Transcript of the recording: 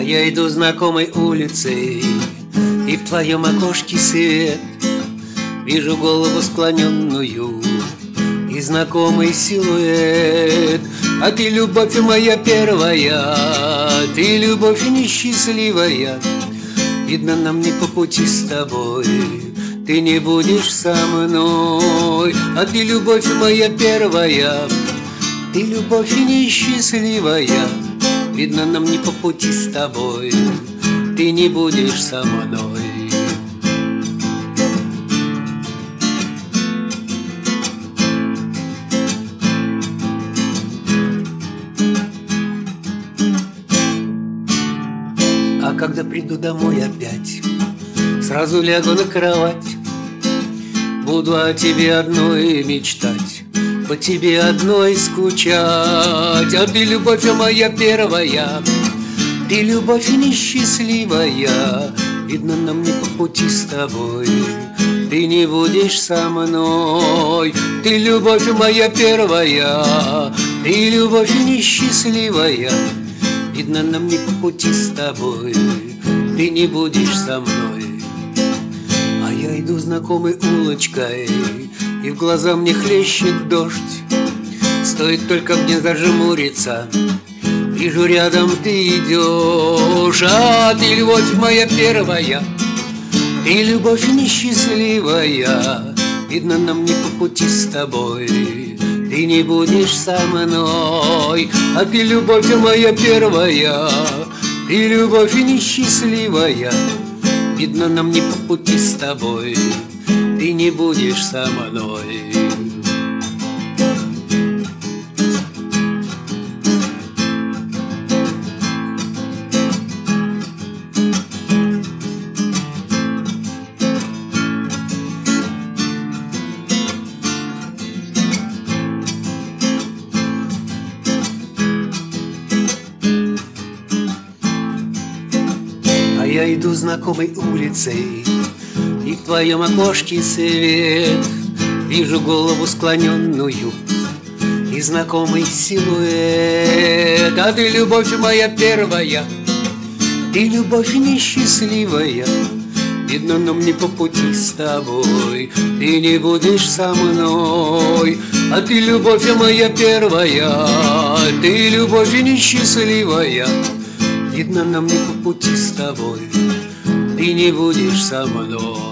я иду знакомой улицей, и в твоем окошке свет. Вижу голову склоненную и знакомый силуэт. А ты любовь моя первая, ты любовь несчастливая. Видно, нам не по пути с тобой, ты не будешь со мной. А ты любовь моя первая, ты любовь несчастливая. Видно, нам не по пути с тобой, ты не будешь со мной. А когда приду домой опять, сразу лягу на кровать, буду о тебе одной мечтать, по тебе одной скучать. А ты любовь моя первая, ты любовь несчастливая. Видно, нам не по пути с тобой, ты не будешь со мной. Ты любовь моя первая, ты любовь несчастливая. Видно, нам не по пути с тобой, ты не будешь со мной. А я иду знакомой улочкой, и в глаза мне хлещет дождь. Стоит только мне зажмуриться, вижу, рядом ты идешь. А ты любовь моя первая, ты любовь несчастливая. Видно, нам не по пути с тобой, ты не будешь со мной. А ты любовь моя первая, ты любовь несчастливая. Видно, нам не по пути с тобой, ты не будешь со мной. Я иду знакомой улицей, и в твоем окошке свет. Вижу голову склоненную и знакомый силуэт. А ты любовь моя первая, ты любовь несчастливая. Видно, нам не по пути с тобой, ты не будешь со мной. А ты любовь моя первая, ты любовь несчастливая. Видно, нам не по пути с тобой, ты не будешь со мной.